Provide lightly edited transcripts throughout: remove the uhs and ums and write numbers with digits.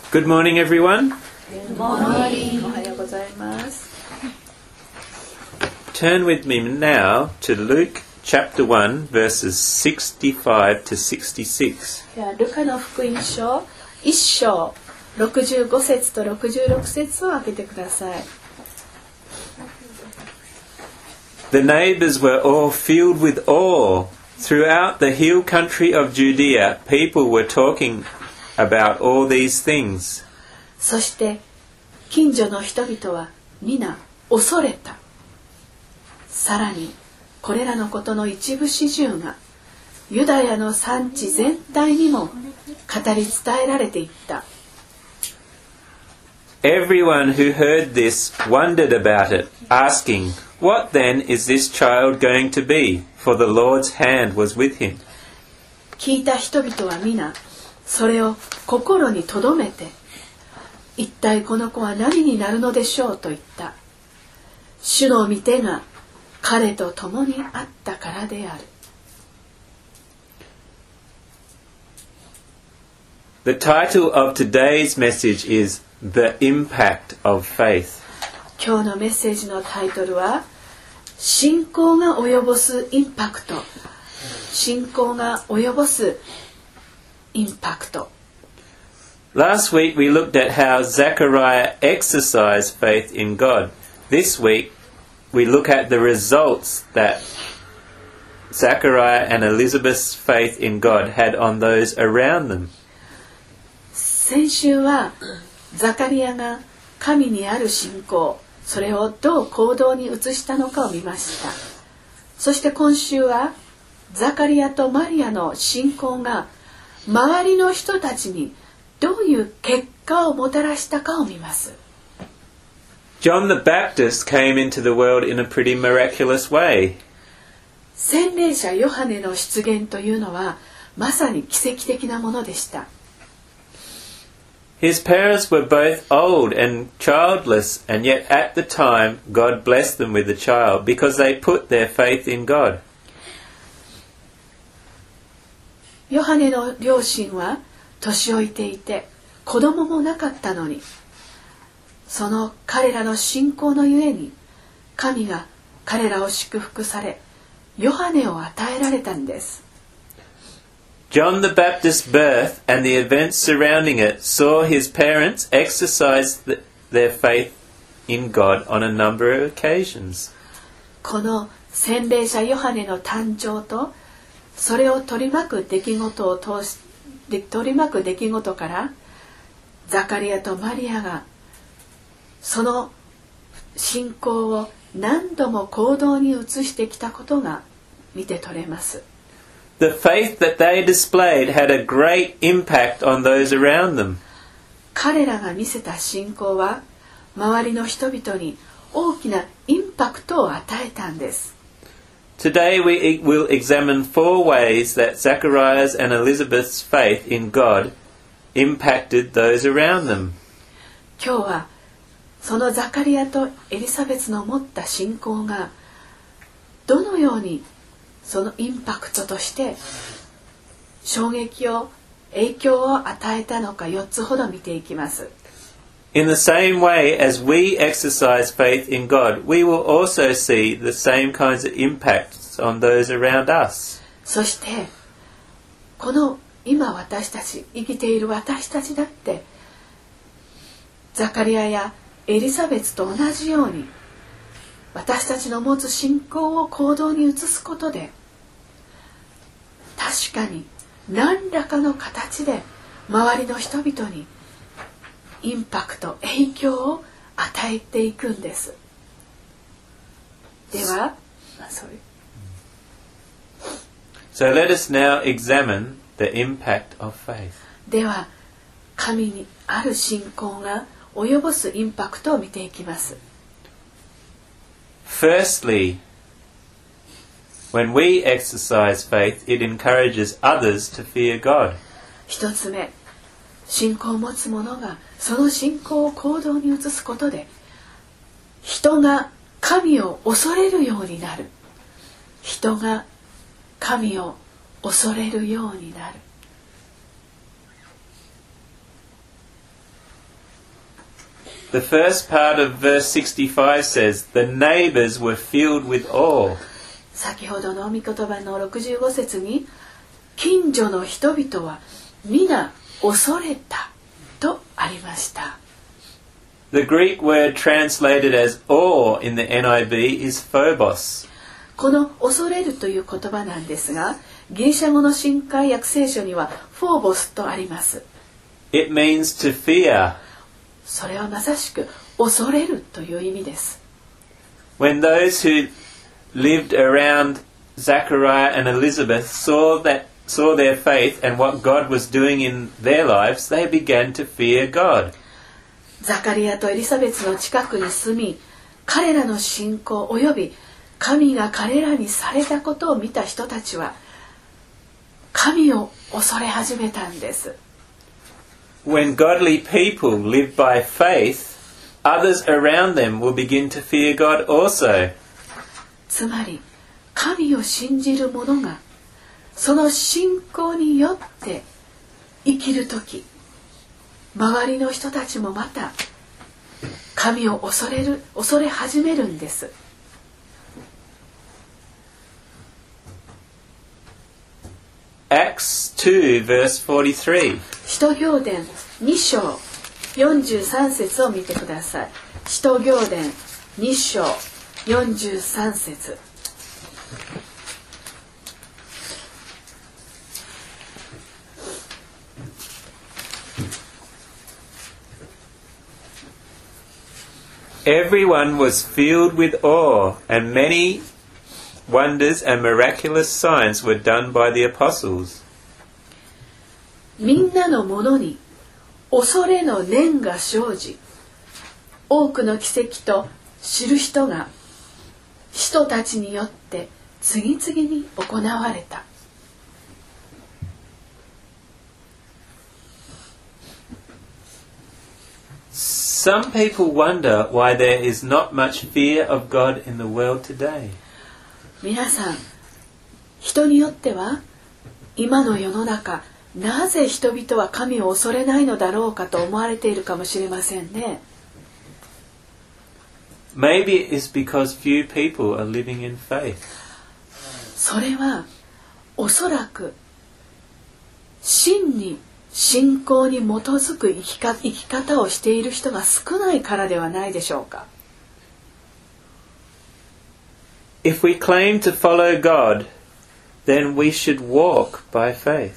Good morning, everyone. Good morning. おはようございます。 Turn with me now to Luke chapter 1, verses 65 to 66. ではルカの福音書1章65節と66節を開けてください。 The neighbors were all filled with awe. Throughout the hill country of Judea, people were talking about all these things. そして近所の人々は皆恐れた。さらにこれらのことの一部始終がユダヤの産地全体にも語り伝えられていった。 Everyone who heard this wondered about it, asking, "What then is this child going to be?" For the Lord's hand was with him. 聞いた人々は皆それを心に留めて、一体この子は何になるのでしょうと言った。主の御手が彼と共にあったからである。 The title of today's message is The Impact of Faith. 今日のメッセージのタイトルは信仰が及ぼすインパクト。信仰が及ぼすインパクト。 Last week we looked at how Zechariah exercised faith in God. This week we look at the results that Zechariah and Elizabeth's faith in God had on those around them. 先週はザカリアが神にある信仰、それをどう行動に移したのかを見ました。そして今週はザカリアとマリアの信仰が周りの人たちにどういう結果をもたらしたかを見ます。 John the Baptist came into the world in a pretty miraculous way. 洗礼者ヨハネの出現というのはまさに奇跡的なものでした。 His parents were both old and childless, and yet at the time God blessed them with a child because they put their faith in God. ヨハネの両親は年老いていて子供もなかったのに、その彼らの信仰のゆえに神が彼らを祝福され、ヨハネを与えられたんです。 John the Baptist's birth and the events surrounding it saw his parents exercise their faith in God on a number of occasions. この洗礼者ヨハネの誕生とそれを取り巻く出来事からザカリアとマリアがその信仰を何度も行動に移してきたことが見て取れます。 The faith that they displayed had a great impact on those around them. 彼らが見せた信仰は周りの人々に大きなインパクトを与えたんです。 Today we will examine 4 ways that Zachariah's and Elizabeth's faith in God impacted those around them. 今日はそのザカリアとエリザベスの持った信仰がどのようにそのインパクトとして影響を与えたのか4つほど見ていきます。 In the same way as we exercise faith in God, we will also see the same kinds of impacts on those around us. そしてこの今私たち生きている私たちだってザカリアやエリザベスと同じように私たちの持つ信仰を行動に移すことで確かに何らかの形で周りの人々にインパクト、影響を与えていくんです。では、 So let us now examine the impact of faith. では、神にある信仰が及ぼすインパクトを見ていきます。 Firstly, when we exercise faith, it encourages others to fear God. 一つ目、信仰を持つ者がその信仰を行動に移すことで人が神を恐れるようになる。人が神を恐れるようになる。 The first part of verse 65 says, the neighbors were filled with awe. 先ほどの御言葉の65節に、近所の人々は皆恐れたとありました。 The Greek word translated as awe in the NIV is phobos. この恐れるという言葉なんですが、ギリシャ語の新海訳聖書にはフォーボスとあります。 It means to fear. それはまさしく恐れるという意味です。 When those who lived around Zachariah and Elizabeth saw their faith and what God was doing in their lives, they began to fear God. ザカリアとエリザベスの近くに住み、彼らの信仰および神が彼らにされたことを見た人たちは神を恐れ始めたんです。 When godly people live by faith, others around them will begin to fear God also. つまり神を信じる者がその信仰によって生きるとき、周りの人たちもまた神を恐れ始めるんです。 Acts 2 verse 43. 使徒行伝2章43節を見てください。使徒行伝2章43節。 Everyone was filled with awe, and many wonders and miraculous signs were done by the apostles. みんなのものに恐れの念が生じ、多くの奇跡と知る人が使徒たちによって次々に行われた。 Some people wonder why there is not much fear of God in the world today. 皆さん、人によっては今の世の中、なぜ人々は神を恐れないのだろうかと思われているかもしれませんね。 Maybe it is because few people are living in faith. それはおそらく真に信仰に基づく生き方をしている人が少ないからではないでしょうか。 If we claim to follow God, then we should walk by faith.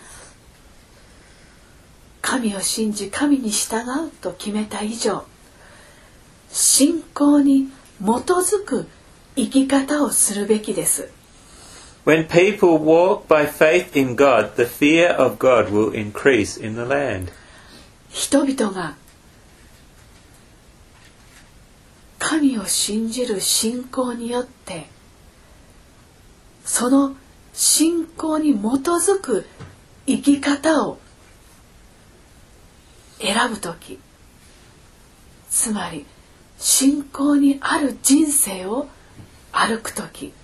神を信じ神に従うと決めた以上、信仰に基づく生き方をするべきです。 When people walk by faith in God, the fear of God will increase in the land. 人々が神を信じる信仰によって、その信仰に基づく生き方を選ぶとき、つまり信仰にある人生を歩くとき、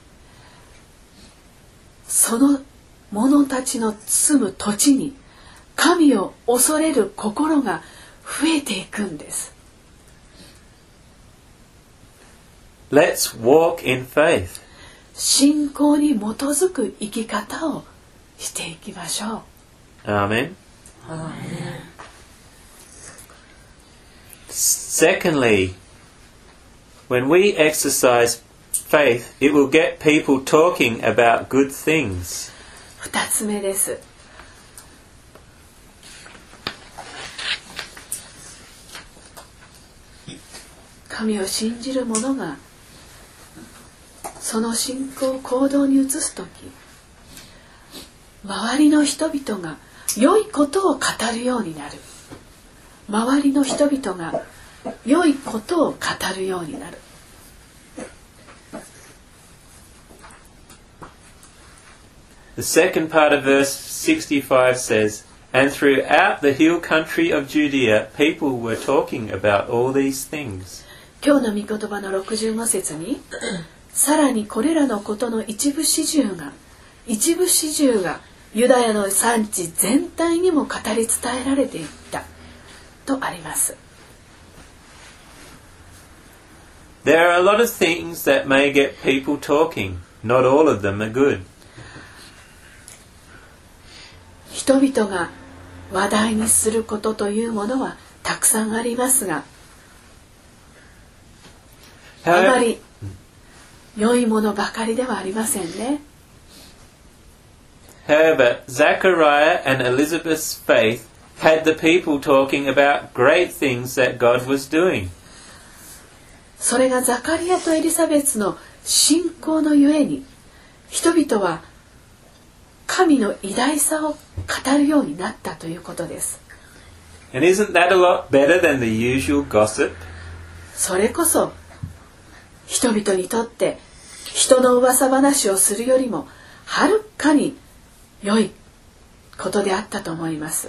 その者たちの住む土地に神を恐れる心が増えていくんです。 Let's walk in faith. 信仰に基づく生き方をしていきましょう。 Amen. Secondly, when we exercise faith, it will get people talking about good things. 二つ目です。神を信じる者がその信仰を行動に移すとき、周りの人々が良いことを語るようになる。周りの人々が良いことを語るようになる。 The second part of verse 65 says, And throughout the hill country of Judea, people were talking about all these things. 今日の御言葉の65節に、さらにこれらのことの一部始終がユダヤの産地全体にも語り伝えられていったとあります。 There are a lot of things that may get people talking. Not all of them are good. 人々が話題にすることというものはたくさんありますが、あまり良いものばかりではありませんね。 However, Zechariah and Elizabeth's faith had the people talking about great things that God was doing. それがザカリアとエリザベスの信仰のゆえに、人々は神の偉大さを語るようになったということです。 And isn't that a lot better than the usual gossip? それこそ人々にとって人の噂話をするよりもはるかに良いことであったと思います。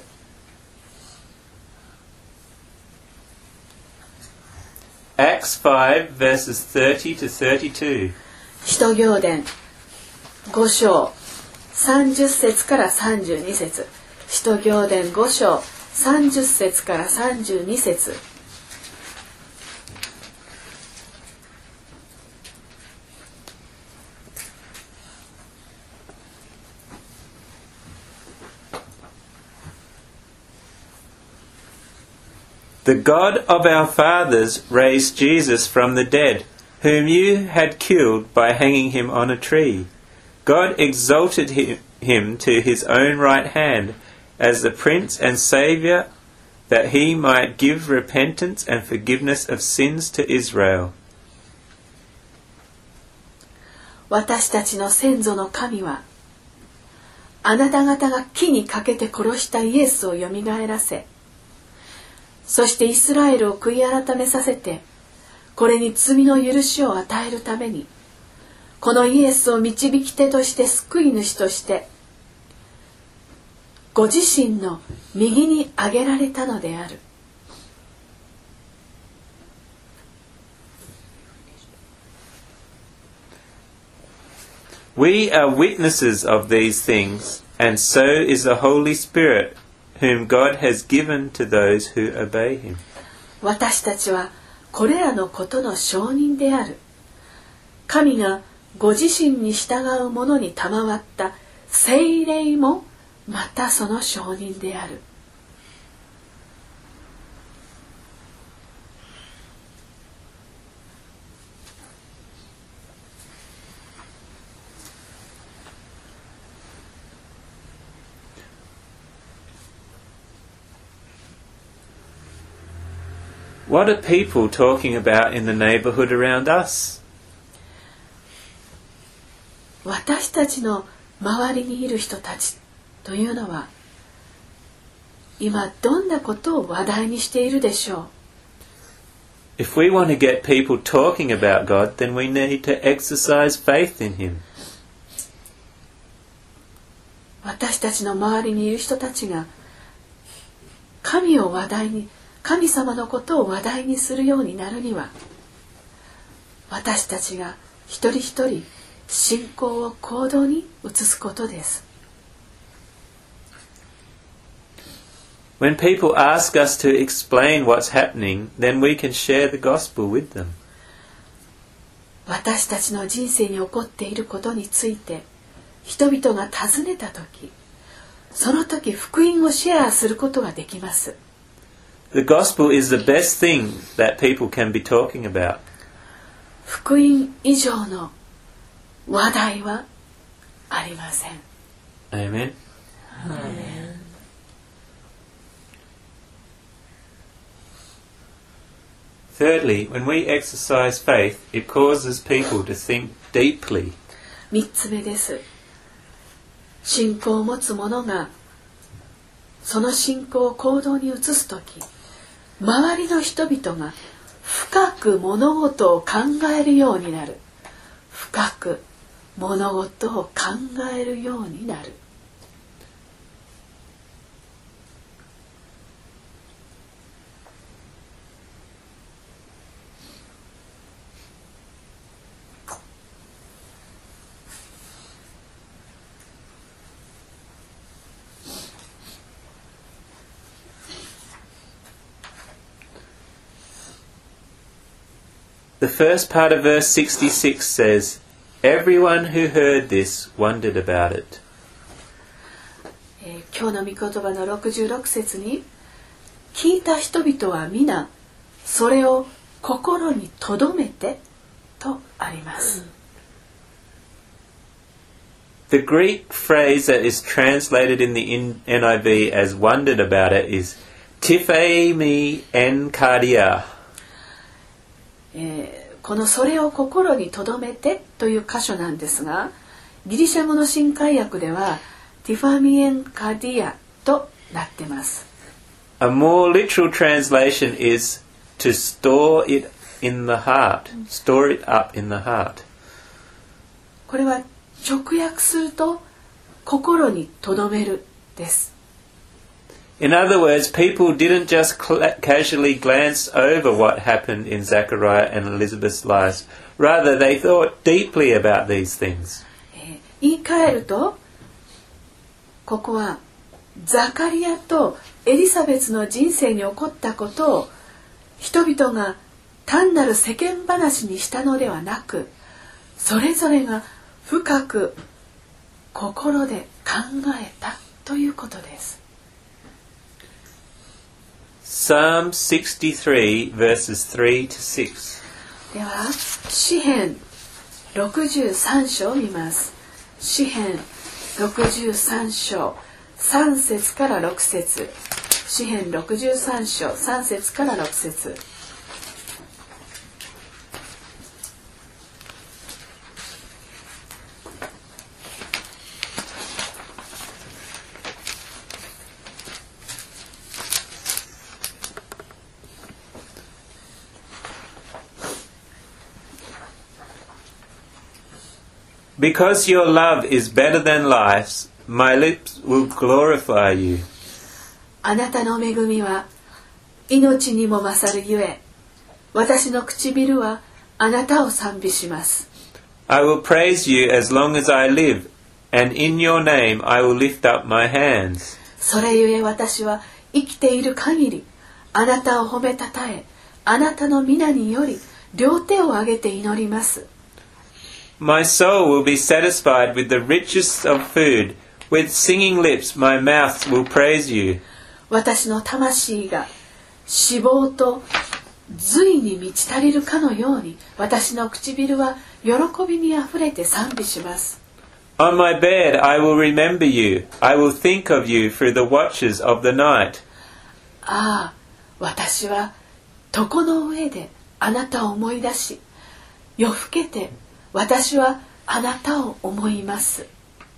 Acts 5 verses 30 to 32. 使徒行伝5章30節から32節。使徒行伝5章30節から32節。 The God of our fathers raised Jesus from the dead, whom you had killed by hanging him on a tree. God exalted him to his own right hand as the Prince and Saviour, that he might give repentance and forgiveness of sins to Israel. 私たちの先祖の神は、あなた方が木にかけて殺したイエスをよみがえらせ、そしてイスラエルを悔い改めさせて、これに罪の許しを与えるために、このイエスを導き手として救い主として、ご自身の右に挙げられたのである。 We are witnesses of these things, and so is the Holy Spirit, whom God has given to those who obey him. 私たちはこれらのことの証人である。神がご自身に従う者に賜った聖霊もまたその証人である。 What are people talking about in the neighbourhood around us? 私たちの周りにいる人たちというのは、今どんなことを話題にしているでしょう。 If we want to get people talking about God, then we need to exercise faith in him. 私たちの周りにいる人たちが神様のことを話題にするようになるには、私たちが一人一人信仰を行動に移すことです。 When people ask us to explain what's happening, then we can share the gospel with them. 私たちの人生に起こっていることについて人々が尋ねたとき、その時福音をシェアすることができます。 The gospel is the best thing that people can be talking about. 福音以上の話題はありません。 Amen. Amen. Thirdly, when we exercise faith, it causes people to think deeply. 3つ目です。信仰を持つ者がその信仰を行動に移すとき、周りの人々が深く物事を考えるようになる。深く物事を考えるようになる。 The first part of verse 66 says, Everyone who heard this wondered about it. 今日の御言葉の66節に、聞いた人々は皆それを心に留めてとあります。 The Greek phrase that is translated in the NIV as wondered about it is tiphemi en kardia. このそれを心に留めてという箇所なんですが、ギリシャ語の新海訳ではティファミエンカディアとなっています。 A more literal translation is to store it in the heart. Store it up in the heart. これは直訳すると心に留めるです。 In other words, people didn't just casually glance over what happened in Zachariah and Elizabeth's lives. Rather, they thought deeply about these things. 言い換えると、ここはザカリアとエリザベスの人生に起こったことを人々が単なる世間話にしたのではなく、それぞれが深く心で考えたということです。 Psalm 63 verses 3 to 6. では、詩編63章を見ます。詩編63章3節から6節。詩編63章3節から6節。 Because your love is better than life, my lips will glorify you. あなたの恵みは命にも勝るゆえ、私の唇はあなたを賛美します。 I will praise you as long as I live, and in your name I will lift up my hands. それゆえ私は生きている限り、あなたを褒めたたえ、あなたの皆により両手を上げて祈ります。 My soul will be satisfied with the richest of food. With singing lips, my mouth will praise you. 私の魂が脂肪と髄に満ち足りるかのように、私の唇は喜びにあふれて賛美します。 On my bed, I will remember you. I will think of you through the watches of the night. ああ、私は床の上であなたを思い出し、夜更けて私はあなたを思います。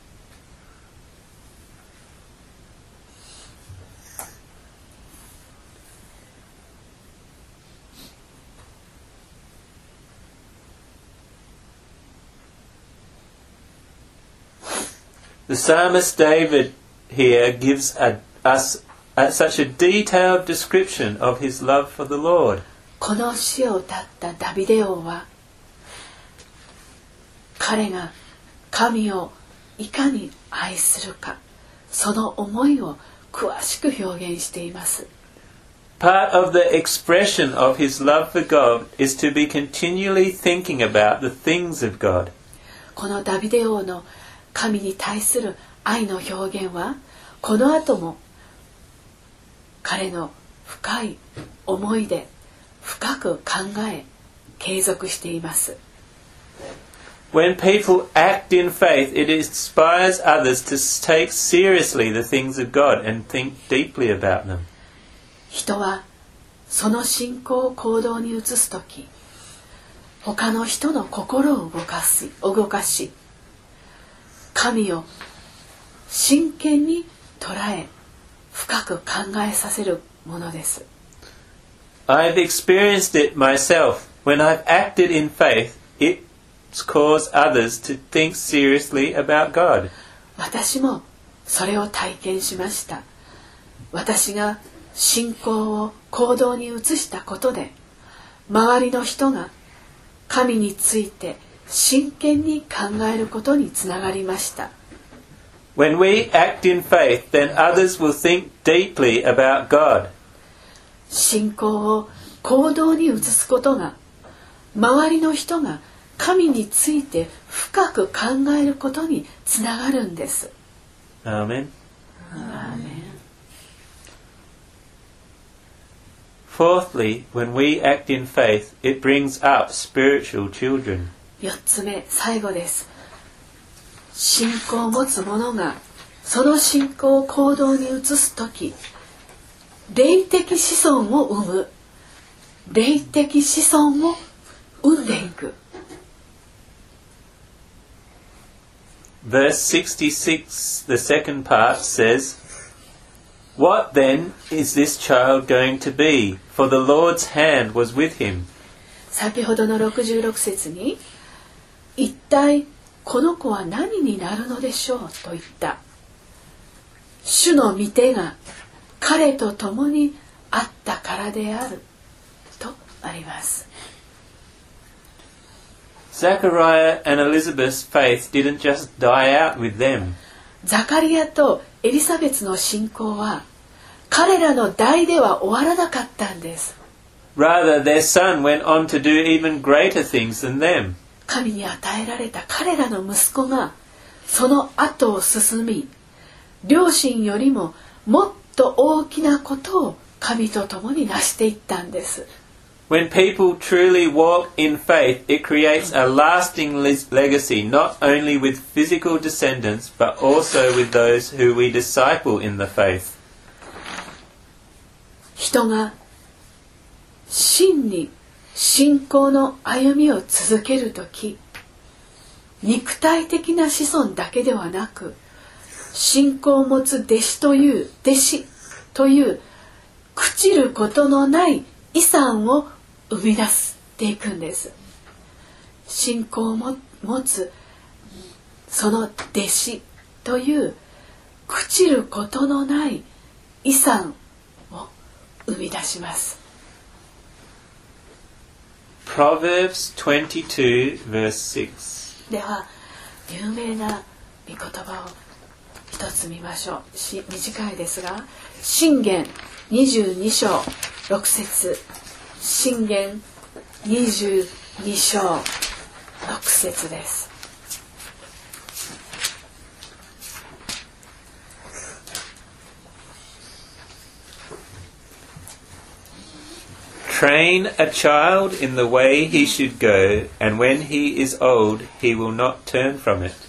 The psalmist David here gives us such a detailed description of his love for the Lord. この詩を歌ったダビデ王は、彼が神をいかに愛するか、その思いを詳しく表現しています。 Part of the expression of his love for God is to be continually thinking about the things of God. このダビデ王の神に対する愛の表現は、この後も彼の深い思いで深く考え、継続しています。 When people act in faith, it inspires others to take seriously the things of God and think deeply about them. 人はその信仰を行動に移すとき、他の人の心を動かし、神を真剣に捉え、深く考えさせるものです。 I've experienced it myself. When I've acted in faith, it's caused others to think seriously about God. 私もそれを体験しました。私が信仰を行動に移したことで、周りの人が神について真剣に考えることにつながりました。 When we act in faith, then others will think deeply about God. 信仰を行動に移すことが周りの人が神について深く考えることにつながるんです。 アーメン。 アーメン。 Fourthly, when we act in faith, it brings up spiritual children. 4つ目、最後です。信仰を持つ者がその信仰を行動に移すとき、霊的子孫を生む。霊的子孫を生んでいく。 Verse 66, the second part says, What then is this child going to be? For the Lord's hand was with him. 先ほどの66節に、一体この子は何になるのでしょうと言った。主の御手が彼と共にあったからであるとあります。 Zechariah and Elizabeth's faith didn't just die out with them. ザカリアとエリザベスの信仰は彼らの代では終わらなかったんです。 Rather, their son went on to do even greater things than them. 神に与えられた彼らの息子がその後を進み、両親よりももっと大きなことを神と共に成していったんです。 When people truly walk in faith, it creates a lasting legacy, not only with physical descendants, but also with those who we disciple in the faith. 人が真に信仰の歩みを続けるとき、肉体的な子孫だけではなく、信仰を持つ弟子という朽ちることのない遺産を生み出していくんです。信仰を持つその弟子という朽ちることのない遺産を生み出します。 Proverbs 22 verse 6. では有名な御言葉を一つ見ましょう。短いですが、箴言22章6節、箴言22章6節です。 Train a child in the way he should go, and when he is old, he will not turn from it.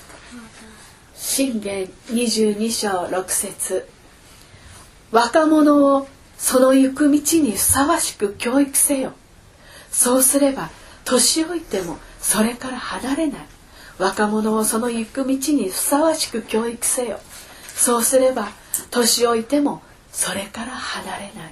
箴言22章6節、若者をその行く道にふさわしく教育せよ。そうすれば年老いてもそれから離れない。若者をその行く道にふさわしく教育せよ。そうすれば年老いてもそれから離れない。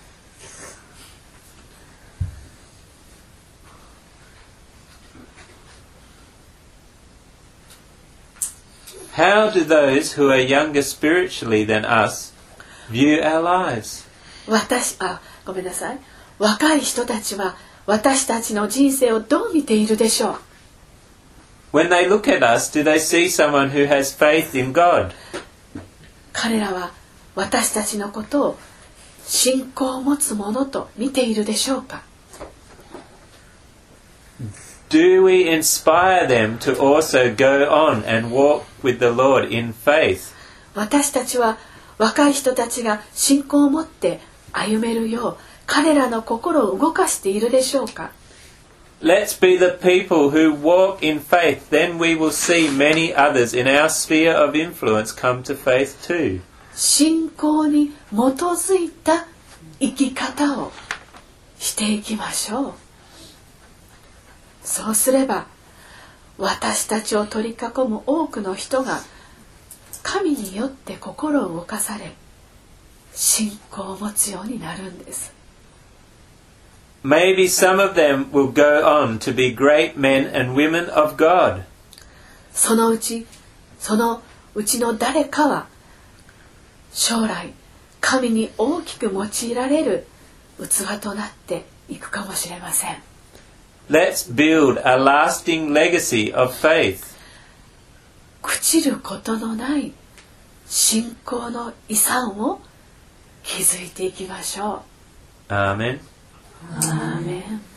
How do those who are younger spiritually than us view our lives? ごめんなさい。若い人たちは私たちの人生をどう見ているでしょう。 When they look at us, do they see someone who has faith in God? 彼らは私たちのことを信仰を持つものと見ているでしょうか。 Do we inspire them to also go on and walk with the Lord in faith? 私たちは若い人たちが信仰を持って歩めるよう彼らの心を動かしているでしょうか。 Let's be the people who walk in faith, then we will see many others in our sphere of influence come to faith too. 信仰に基づいた生き方をしていきましょう。そうすれば私たちを取り囲む多くの人が神によって心を動かされ信仰を持つようになるんです。 Maybe some of them will go on to be great men and women of God. そのうちの誰かは将来神に大きく用いられる器となっていくかもしれません。 Let's build a lasting legacy of faith. 朽ちることのない信仰の遺産を築いていきましょう。 Amen. アーメン。